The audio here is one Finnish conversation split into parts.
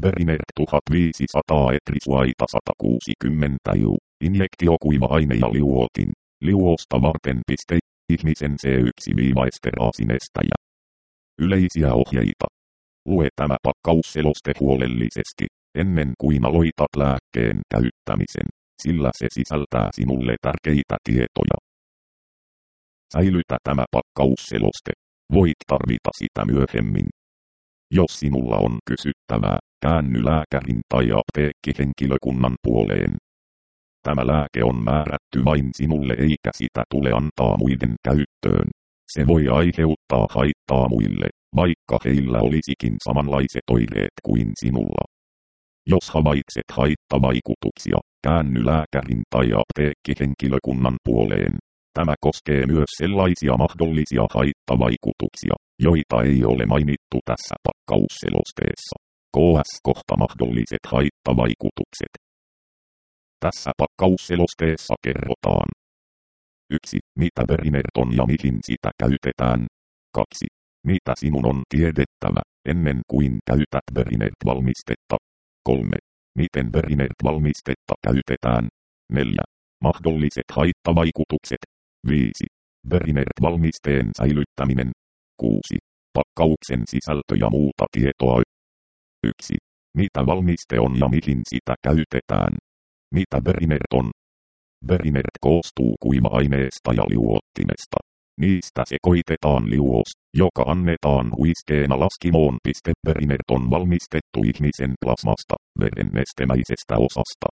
Berinert 1500 etrisuaita 160 ju. Injektio kuiva-aine ja liuotin. Liuosta varten piste. Ihmisen C1-esteraasinesteitä. Yleisiä ohjeita. Lue tämä pakkausseloste huolellisesti, ennen kuin aloitat lääkkeen käyttämisen, sillä se sisältää sinulle tärkeitä tietoja. Säilytä tämä pakkausseloste. Voit tarvita sitä myöhemmin. Jos sinulla on kysyttävää, käänny lääkärin tai apteekkihenkilökunnan puoleen. Tämä lääke on määrätty vain sinulle eikä sitä tule antaa muiden käyttöön. Se voi aiheuttaa haittaa muille, vaikka heillä olisikin samanlaiset oireet kuin sinulla. Jos havaitset haittavaikutuksia, käänny lääkärin tai apteekkihenkilökunnan puoleen. Tämä koskee myös sellaisia mahdollisia haittavaikutuksia, joita ei ole mainittu tässä pakkausselosteessa. KS-kohta mahdolliset haittavaikutukset. Tässä pakkausselosteessa kerrotaan. 1. Mitä Berinert on ja mihin sitä käytetään. 2. Mitä sinun on tiedettävä, ennen kuin käytät Berinert-valmistetta. 3. Miten Berinert-valmistetta käytetään. 4. Mahdolliset haittavaikutukset. 5. Berinert-valmisteen säilyttäminen. 6. Pakkauksen sisältö ja muuta tietoa. 1. Mitä valmiste on ja mihin sitä käytetään. Mitä Berinert on? Berinert koostuu kuiva-aineesta ja liuottimesta. Niistä sekoitetaan liuos, joka annetaan huiskeena laskimoon. Berinert on valmistettu ihmisen plasmasta, veren nestemäisestä osasta.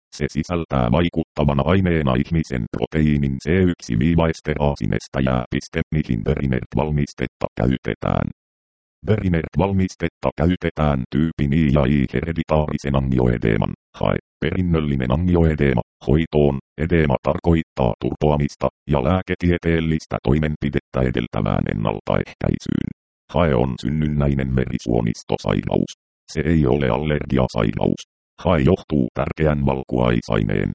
Se sisältää vaikuttavana aineena ihmisen proteiinin C1-esteraasinesteitä, mihin Berinert-valmistetta käytetään. Berinert-valmistetta käytetään tyypin I ja I hereditaarisen angioedeeman, perinnöllinen angioedeema, hoitoon. Edeema tarkoittaa turpoamista ja lääketieteellistä toimenpidettä edeltävään ennaltaehkäisyyn. HAE on synnynnäinen verisuonistosairaus. Se ei ole allergiasairaus. HAE johtuu tärkeän valkuaisaineen,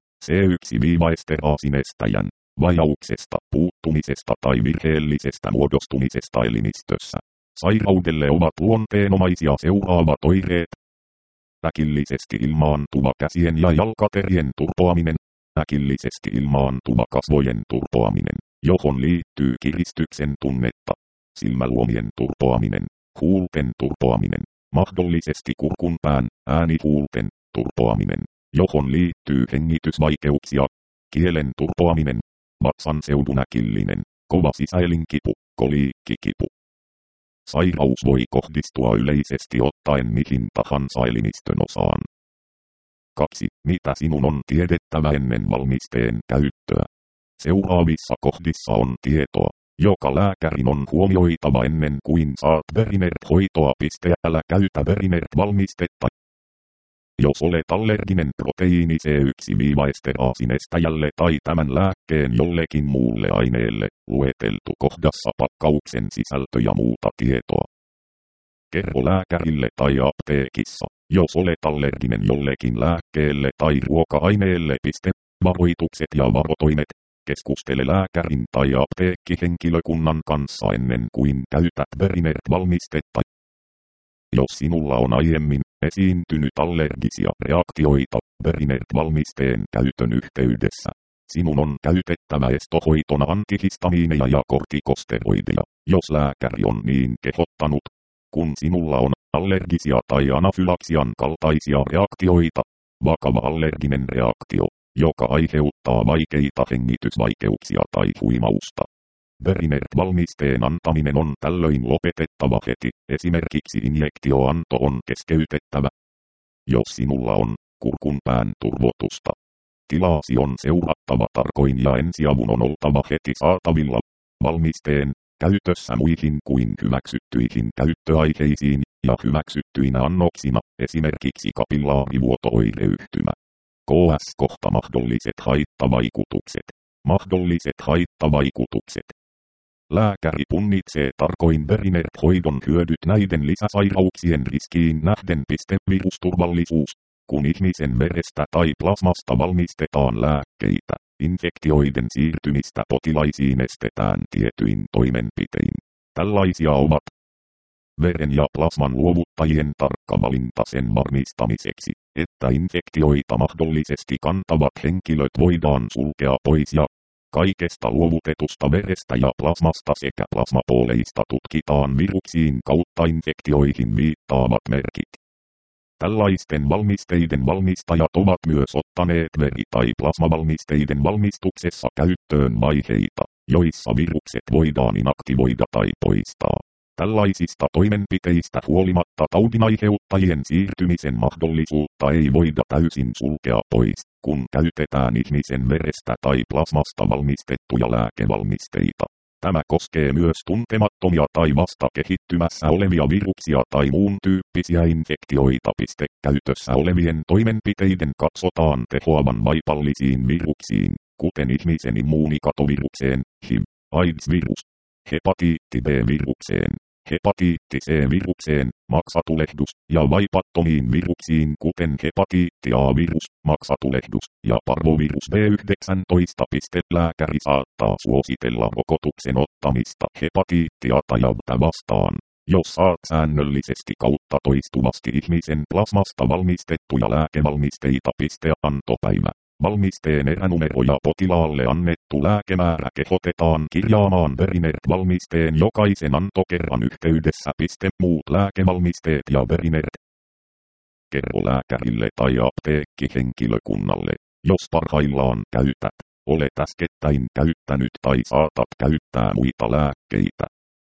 C1-esteraasinesteän, vajauksesta, puuttumisesta tai virheellisestä muodostumisesta elimistössä. Sairaudelle ovat luonteenomaisia seuraavat oireet. Äkillisesti ilmaantuva käsien ja jalkaterien turpoaminen. Äkillisesti ilmaantuva kasvojen turpoaminen, johon liittyy kiristyksen tunnetta. Silmäluomien turpoaminen, huulten turpoaminen, mahdollisesti kurkunpään, äänihuulten turpoaminen, johon liittyy hengitysvaikeuksia. Kielen turpoaminen, vatsan seudun äkillinen, kova sisäelinkipu, koliikkikipu. Sairaus voi kohdistua yleisesti ottaen mihin tahansa elimistön osaan. 2. Mitä sinun on tiedettävä ennen valmisteen käyttöä? Seuraavissa kohdissa on tietoa, joka lääkärin on huomioitava ennen kuin saat Berinert-hoitoa. Älä käytä Berinert-valmistetta. Jos olet allerginen proteiini C1-esteraasinesteälle tai tämän lääkkeen jollekin muulle aineelle, lueteltu kohdassa pakkauksen sisältö ja muuta tietoa. Kerro lääkärille tai apteekissa, jos olet allerginen jollekin lääkkeelle tai ruoka-aineelle. Varoitukset ja varotoimet. Keskustele lääkärin tai apteekkihenkilökunnan kanssa ennen kuin käytät Berinert-valmistetta. Jos sinulla on aiemmin esiintynyt allergisia reaktioita Berinert-valmisteen käytön yhteydessä, sinun on käytettävä estohoitona antihistamiineja ja kortikosteroideja, jos lääkäri on niin kehottanut. Kun sinulla on allergisia tai anafylaksian kaltaisia reaktioita, vakava allerginen reaktio, joka aiheuttaa vaikeita hengitysvaikeuksia tai huimausta. Berinert-valmisteen antaminen on tällöin lopetettava heti, esimerkiksi injektioanto on keskeytettävä. Jos sinulla on kurkunpään turvotusta, tilaasi on seurattava tarkoin ja ensiavun on oltava heti saatavilla. Valmisteen käytössä muihin kuin hyväksyttyihin käyttöaiheisiin ja hyväksyttyinä annoksina, esimerkiksi kapillaarivuoto-oireyhtymä. KS-kohta mahdolliset haittavaikutukset. Mahdolliset haittavaikutukset. Lääkäri punnitsee tarkoin Berinert-hoidon hyödyt näiden lisäsairauksien riskiin nähden. Virusturvallisuus. Kun ihmisen verestä tai plasmasta valmistetaan lääkkeitä, infektioiden siirtymistä potilaisiin estetään tietyin toimenpitein. Tällaisia ovat veren ja plasman luovuttajien tarkka valinta sen varmistamiseksi, että infektioita mahdollisesti kantavat henkilöt voidaan sulkea pois ja kaikesta luovutetusta verestä ja plasmasta sekä plasmapooleista tutkitaan viruksiin kautta infektioihin viittaavat merkit. Tällaisten valmisteiden valmistajat ovat myös ottaneet veri- tai plasmavalmisteiden valmistuksessa käyttöön vaiheita, joissa virukset voidaan inaktivoida tai poistaa. Tällaisista toimenpiteistä huolimatta taudinaiheuttajien siirtymisen mahdollisuutta ei voida täysin sulkea pois, kun käytetään ihmisen verestä tai plasmasta valmistettuja lääkevalmisteita. Tämä koskee myös tuntemattomia tai vasta kehittymässä olevia viruksia tai muun tyyppisiä infektioita. Käytössä olevien toimenpiteiden katsotaan tehoavan vaipallisiin viruksiin, kuten ihmisen immuunikatovirukseen, HIV, AIDS-virus, hepatiitti B-virukseen, hepatiitti C-virukseen, maksatulehdus, ja vaipattomiin viruksiin kuten hepatiitti A-virus, maksatulehdus, ja parvovirus B19. Lääkäri saattaa suositella rokotuksen ottamista hepatiitti Ata ja B:tä vastaan, jos saat säännöllisesti kautta toistuvasti ihmisen plasmasta valmistettuja lääkevalmisteita. Antopäivä. Valmisteen eränumero ja potilaalle annettu lääkemäärä kehotetaan kirjaamaan Berinert-valmisteen jokaisen antokerran yhteydessä. Muut lääkevalmisteet ja Berinert. Kerro lääkärille tai apteekkihenkilökunnalle, jos parhaillaan käytät, olet äskettäin käyttänyt tai saatat käyttää muita lääkkeitä.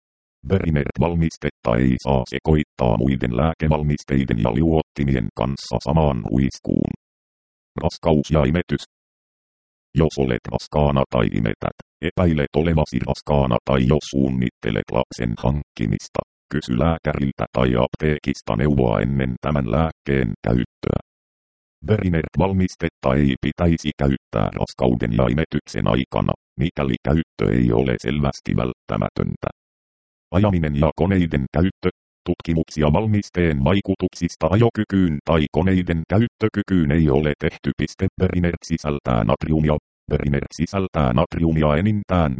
Berinert-valmistetta ei saa sekoittaa muiden lääkevalmisteiden ja liuottimien kanssa samaan ruiskuun. Raskaus ja imetys. Jos olet raskaana tai imetät, epäilet olevasi raskaana tai jos suunnittelet lapsen hankkimista, kysy lääkäriltä tai apteekista neuvoa ennen tämän lääkkeen käyttöä. Berinert-valmistetta ei pitäisi käyttää raskauden ja imetyksen aikana, mikäli käyttö ei ole selvästi välttämätöntä. Ajaminen ja koneiden käyttö. Tutkimuksia valmisteen vaikutuksista ajokykyyn tai koneiden käyttökykyyn ei ole tehty. Berinert sisältää natriumia. Berinert sisältää natriumia enintään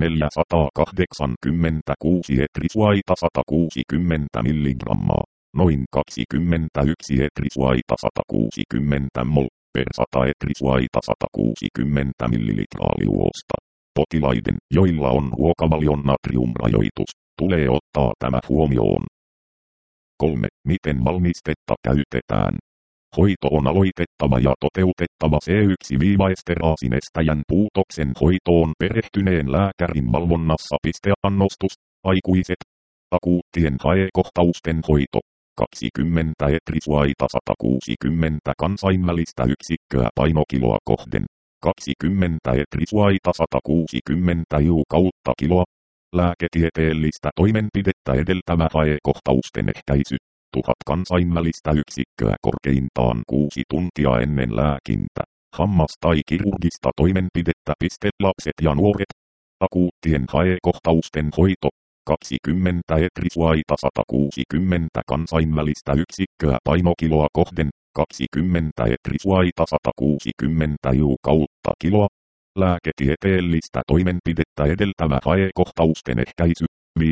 486 etrisuaita 160 mg, noin 21 etrisuaita 160 mol per 100 etrisuaita 160 ml liuosta. Potilaiden, joilla on ruokavalion natriumrajoitus, tulee ottaa tämä huomioon. 3. Miten valmistetta käytetään? Hoito on aloitettava ja toteutettava C1-esteraasin puutoksen hoitoon perehtyneen lääkärin valvonnassa. Annostus, aikuiset, akuuttien haekohtausten hoito, 20 etrisuaita 160 kansainvälistä yksikköä painokiloa kohden, 20 etrisuaita 160 iu/kiloa. Lääketieteellistä toimenpidettä edeltävä haekohtausten ehkäisy, 1000 kansainvälistä yksikköä korkeintaan 6 tuntia ennen lääkintä, hammas- tai kirurgista toimenpidettä. Lapset ja nuoret, akuuttien haekohtausten hoito, 20 etrisuaita 160 kansainvälistä yksikköä painokiloa kohden, 20 etrisuaita 160 iu/kiloa. Lääketieteellistä toimenpidettä edeltävä haekohtausten ehkäisy,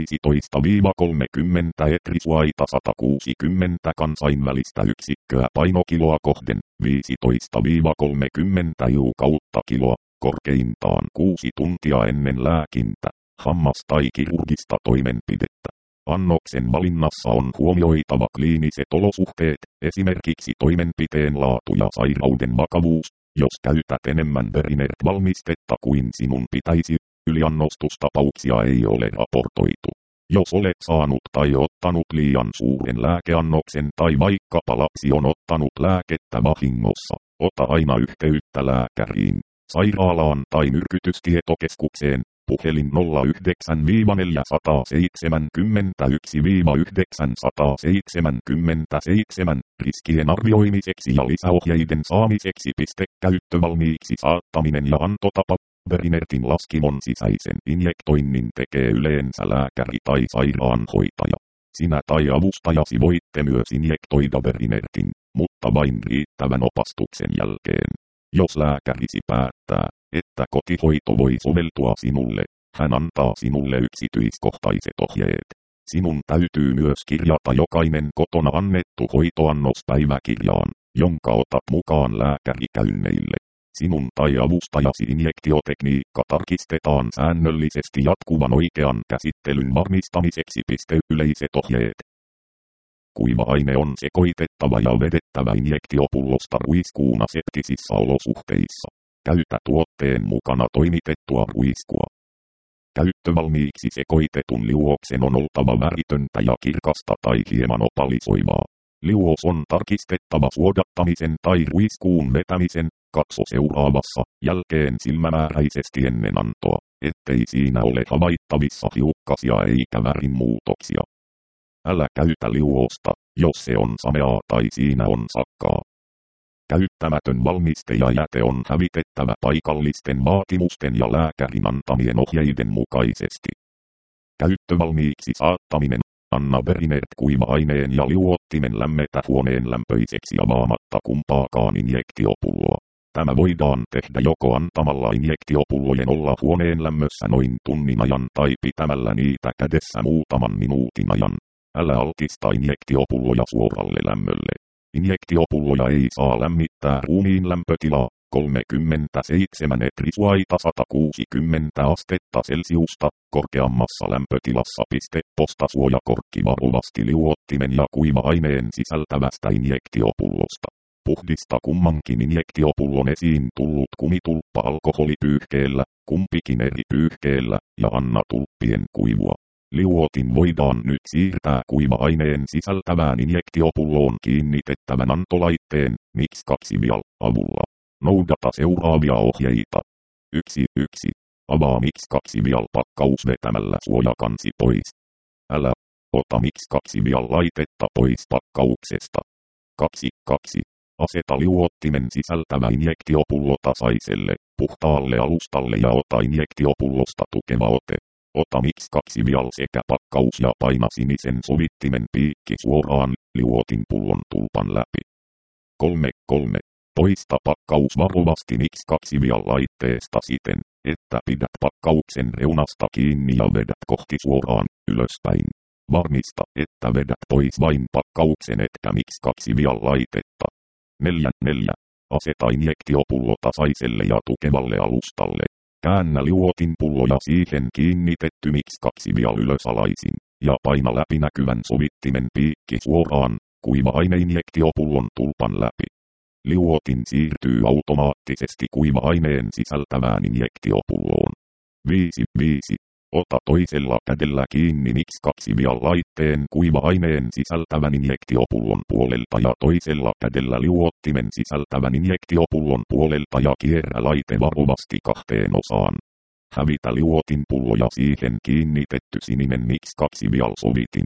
15-30 etrisuaita 160 kansainvälistä yksikköä painokiloa kohden, 15-30 iu/kiloa, korkeintaan 6 tuntia ennen lääkintä, hammas- tai kirurgista toimenpidettä. Annoksen valinnassa on huomioitava kliiniset olosuhteet, esimerkiksi toimenpiteen laatu ja sairauden vakavuus. Jos käytät enemmän Berinert-valmistetta kuin sinun pitäisi, yliannostustapauksia ei ole raportoitu. Jos olet saanut tai ottanut liian suuren lääkeannoksen tai vaikkapa lapsi on ottanut lääkettä vahingossa, ota aina yhteyttä lääkäriin, sairaalaan tai myrkytystietokeskukseen, puhelin 09-471-977 riskien arvioimiseksi ja lisäohjeiden saamiseksi. Käyttövalmiiksi saattaminen ja antotapa. Berinertin laskimon sisäisen injektoinnin tekee yleensä lääkäri tai sairaanhoitaja. Sinä tai avustajasi voitte myös injektoida Berinertin, mutta vain riittävän opastuksen jälkeen. Jos lääkärisi päättää, että kotihoito voi soveltua sinulle, hän antaa sinulle yksityiskohtaiset ohjeet. Sinun täytyy myös kirjata jokainen kotona annettu hoitoannos päiväkirjaan, jonka otat mukaan lääkärikäynneille. Sinun tai avustajasi injektiotekniikka tarkistetaan säännöllisesti jatkuvan oikean käsittelyn varmistamiseksi. Yleiset ohjeet. Kuiva-aine on sekoitettava ja vedettävä injektiopullosta ruiskuun aseptisissa olosuhteissa. Käytä tuotteen mukana toimitettua ruiskua. Käyttövalmiiksi sekoitetun liuoksen on oltava väritöntä ja kirkasta tai hieman opalisoivaa. Liuos on tarkistettava suodattamisen tai ruiskuun vetämisen, katso seuraavassa, jälkeen silmämääräisesti ennen antoa, ettei siinä ole havaittavissa hiukkasia eikä värin muutoksia. Älä käytä liuosta, jos se on sameaa tai siinä on sakkaa. Käyttämätön valmiste ja jäte on hävitettävä paikallisten vaatimusten ja lääkärin antamien ohjeiden mukaisesti. Käyttövalmiiksi saattaminen. Anna Berinert kuiva-aineen ja liuottimen lämmetä huoneen lämpöiseksi avaamatta kumpaakaan injektiopulloa. Tämä voidaan tehdä joko antamalla injektiopullojen olla huoneen lämmössä noin tunnin ajan tai pitämällä niitä kädessä muutaman minuutin ajan. Älä altista injektiopulloja suoralle lämmölle. Injektiopulloja ei saa lämmittää ruumiin lämpötilaa, 37 etrisuaita 160 astetta Celsiusta, korkeammassa lämpötilassa. Posta suojakorkki varovasti liuottimen ja kuiva-aineen sisältävästä injektiopullosta. Puhdista kummankin injektiopullon esiin tullut kumitulppa alkoholipyyhkeellä, kumpikin eri pyyhkeellä, ja anna tulppien kuivua. Liuotin voidaan nyt siirtää kuiva-aineen sisältävään injektiopulloon kiinnitettävän antolaitteen, Mix2 Vial, avulla. Noudata seuraavia ohjeita. 1. Avaa Mix2 Vial pakkaus vetämällä suojakansi pois. Älä ota Mix2 Vial laitetta pois pakkauksesta. 2. Aseta liuottimen sisältävä injektiopullo tasaiselle, puhtaalle alustalle ja ota injektiopullosta tukeva ote. Ota Mix2 Vial sekä pakkaus ja paina sinisen sovittimen piikki suoraan liuotin pullon tulpan läpi. 3. Poista pakkaus varovasti Mix2 Vial laitteesta siten, että pidät pakkauksen reunasta kiinni ja vedät kohti suoraan ylöspäin. Varmista, että vedät pois vain pakkauksen etkä Mix2 Vial laitetta. 4. Aseta injektiopullo tasaiselle ja tukevalle alustalle. Käännä liuotin pullo ja siihen kiinnitetty Mix2 Vial ylösalaisin, ja paina läpinäkyvän sovittimen piikki suoraan, kuiva-aineinjektiopullon tulpan läpi. Liuotin siirtyy automaattisesti kuiva-aineen sisältävään injektiopulloon. 5. Ota toisella kädellä kiinni Mix2 Vial laitteen kuiva-aineen sisältävän injektiopullon puolelta ja toisella kädellä liuottimen sisältävän injektiopullon puolelta ja kierrä laite varovasti kahteen osaan. Hävitä liuotin pullo ja siihen kiinnitetty sininen Mix2 Vial sovitin.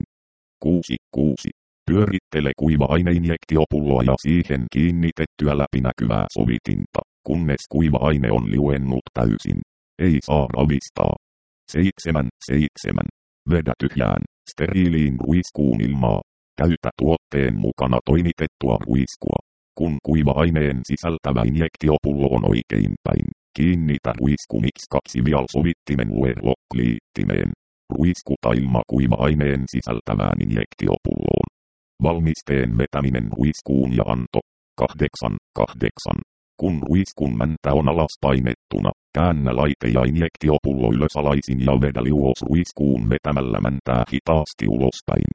6. Pyörittele kuiva-aineinjektiopulloa ja siihen kiinnitettyä läpinäkyvää sovitinta, kunnes kuiva-aine on liuennut täysin. Ei saa ravistaa. 7. Vedä tyhjään, steriiliin ruiskuun ilmaa. Käytä tuotteen mukana toimitettua ruiskua. Kun kuiva-aineen sisältävä injektiopullo on oikeinpäin, kiinnitä ruisku Mix2 Vial sovittimen Wear-lock-liittimeen. Ruiskuta ilma kuiva-aineen sisältävään injektiopulloon. Valmisteen vetäminen ruiskuun ja anto. 8. Kun ruiskun mäntä on alas painettuna, käännä laite ja injektiopullo ylösalaisin ja vedä liuos ruiskuun vetämällä mäntää hitaasti ulospäin.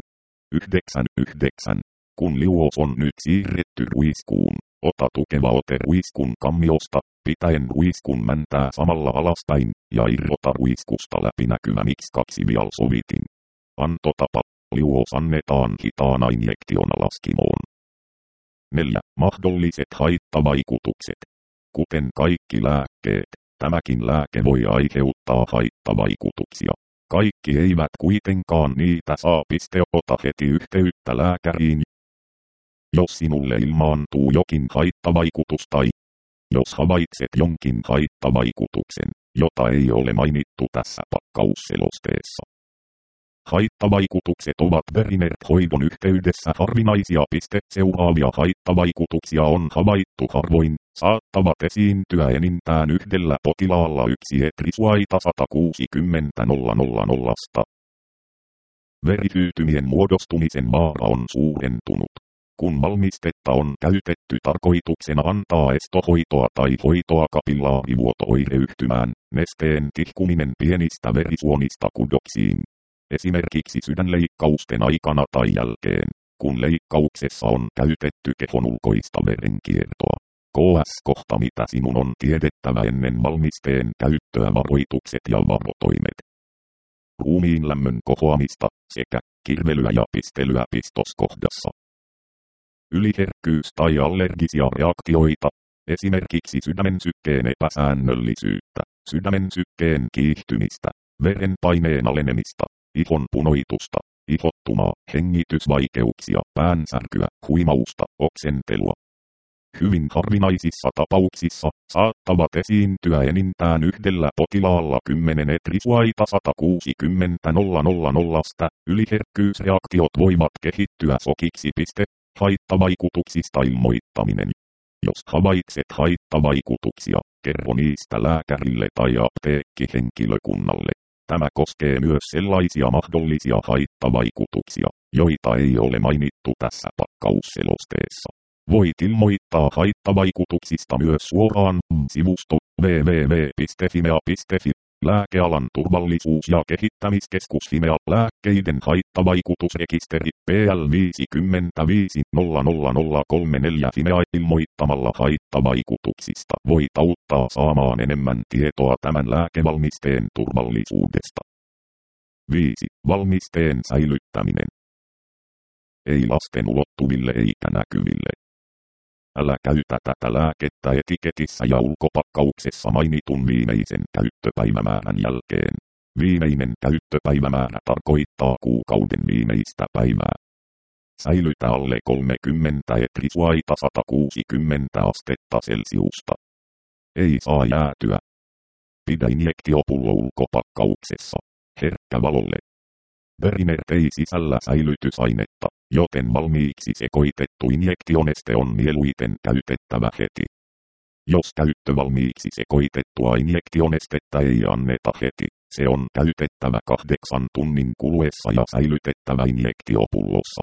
9. Kun liuos on nyt siirretty ruiskuun, ota tukeva ote ruiskun kammiosta, pitäen ruiskun mäntää samalla alaspäin, ja irrota ruiskusta läpinäkyvä Mix2 Vial sovitin. Antotapa. Liuos annetaan hitaana injektiona laskimoon. 4. Mahdolliset haittavaikutukset. Kuten kaikki lääkkeet, tämäkin lääke voi aiheuttaa haittavaikutuksia. Kaikki eivät kuitenkaan niitä saa. Ota heti yhteyttä lääkäriin, jos sinulle ilmaantuu jokin haittavaikutus tai jos havaitset jonkin haittavaikutuksen, jota ei ole mainittu tässä pakkausselosteessa. Haittavaikutukset ovat Berinert-hoidon yhteydessä harvinaisia. Seuraavia haittavaikutuksia on havaittu harvoin, saattavat esiintyä enintään yhdellä potilaalla 1 etrisuaita 160 000. Verihyytymien muodostumisen vaara on suurentunut. Kun valmistetta on käytetty tarkoituksena antaa estohoitoa tai hoitoa kapillaarivuoto-oireyhtymään, nesteen tihkuminen pienistä verisuonista kudoksiin. Esimerkiksi sydänleikkausten aikana tai jälkeen, kun leikkauksessa on käytetty kehon ulkoista verenkiertoa. KS-kohta mitä sinun on tiedettävä ennen valmisteen käyttöä varoitukset ja varotoimet. Ruumiin lämmön kohoamista sekä kirvelyä ja pistelyä pistoskohdassa. Yliherkkyys tai allergisia reaktioita, esimerkiksi sydämen sykkeen epäsäännöllisyyttä, sydämen sykkeen kiihtymistä, verenpaineen alenemista, ihon punoitusta, ihottumaa, hengitysvaikeuksia, päänsärkyä, huimausta, oksentelua. Hyvin harvinaisissa tapauksissa saattavat esiintyä enintään yhdellä potilaalla 10 etrisuaita 160 000. Yliherkkyysreaktiot voivat kehittyä sokiksi. Haittavaikutuksista ilmoittaminen. Jos havaitset haittavaikutuksia, kerro niistä lääkärille tai apteekkihenkilökunnalle. Tämä koskee myös sellaisia mahdollisia haittavaikutuksia, joita ei ole mainittu tässä pakkausselosteessa. Voit ilmoittaa haittavaikutuksista myös suoraan sivusto www.fimea.fi. Lääkealan turvallisuus- ja kehittämiskeskus Fimea, lääkkeiden haittavaikutusrekisteri PL 550034 Fimea. Ilmoittamalla haittavaikutuksista voit auttaa saamaan enemmän tietoa tämän lääkevalmisteen turvallisuudesta. 5. Valmisteen säilyttäminen. Ei lasten ulottuville eikä näkyville. Älä käytä tätä lääkettä etiketissä ja ulkopakkauksessa mainitun viimeisen käyttöpäivämäärän jälkeen. Viimeinen käyttöpäivämäärä tarkoittaa kuukauden viimeistä päivää. Säilytä alle 30 etrisuaita 160 astetta celsiusta. Ei saa jäätyä. Pidä injektiopullo ulkopakkauksessa. Herkkä valolle. Verimert ei sisällä säilytysainetta, joten valmiiksi sekoitettu injektioneste on mieluiten käytettävä heti. Jos käyttövalmiiksi sekoitettua injektionestettä ei anneta heti, se on käytettävä 8 tunnin kuluessa ja säilytettävä injektiopullossa.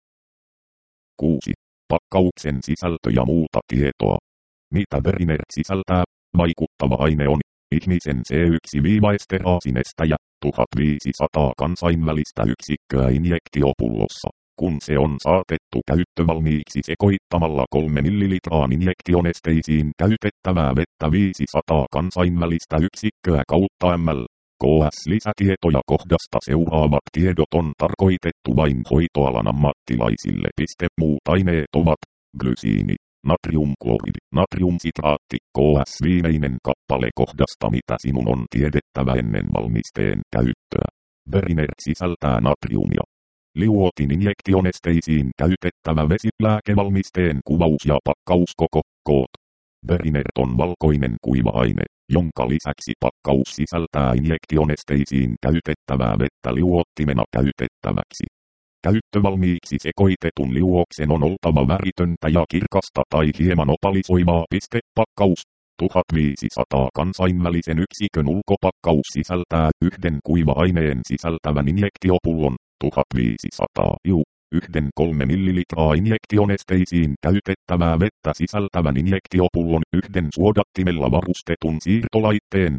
6. Pakkauksen sisältö ja muuta tietoa. Mitä Verimert sisältää? Vaikuttava aine on ihmisen C1-esteraasinesteä, 1500 kansainvälistä yksikköä injektiopullossa, kun se on saatettu käyttövalmiiksi sekoittamalla 3 ml injektionesteisiin käytettävää vettä 500 kansainvälistä yksikköä kautta ml. KS-lisätietoja kohdasta seuraavat tiedot on tarkoitettu vain hoitoalan ammattilaisille. Muut aineet ovat glysiini, natriumkloridi, natriumsitraatti, KS viimeinen kappale kohdasta mitä sinun on tiedettävä ennen valmisteen käyttöä. Verimert sisältää natriumia. Liuotin injektionesteisiin käytettävä vesilääkevalmisteen kuvaus ja pakkauskoko, koot. Verimert on valkoinen kuiva-aine, jonka lisäksi pakkaus sisältää injektionesteisiin käytettävää vettä liuottimena käytettäväksi. Käyttövalmiiksi sekoitetun liuoksen on oltava väritöntä ja kirkasta tai hieman opalisoivaa. Pakkaus 1500 kansainvälisen yksikön ulkopakkaus sisältää yhden kuiva-aineen sisältävän injektiopullon 1500 iu. Yhden 3 ml injektionesteisiin käytettävää vettä sisältävän injektiopullon yhden suodattimella varustetun siirtolaitteen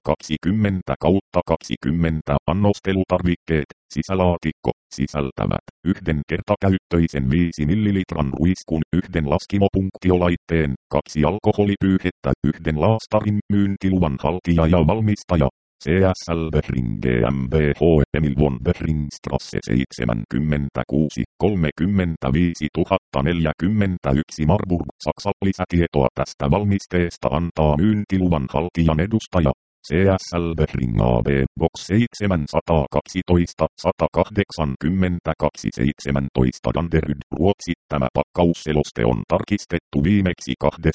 20/20 annostelutarvikkeet, sisälaatikko, sisältävät yhden kertakäyttöisen 5 ml ruiskun, yhden laskimopunktiolaitteen, 2 alkoholipyyhettä, yhden laastarin, myyntiluvan haltija ja valmistaja. CSL Behring GmbH Emil von Behringstrasse 76 35 041 Marburg, Saksa. Lisätietoa tästä valmisteesta antaa myyntiluvan haltijan edustaja. CSL Behring AB, Box 712 182 17 Danderyd, Ruotsi. Tämä pakkausseloste on tarkistettu viimeksi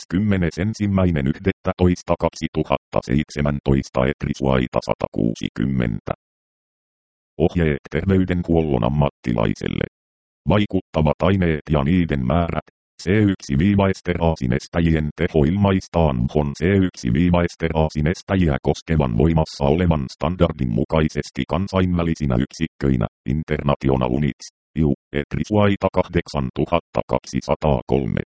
21.11.2017 etrisuaita 160. Ohjeet terveydenhuollon ammattilaiselle. Vaikuttavat aineet ja niiden määrät. C1-esteraasinestejien teho ilmaistaan MHON C1-esteraasinestejiä koskevan voimassa olevan standardin mukaisesti kansainvälisinä yksikköinä International Units, EU, ETRI Suaita 8203.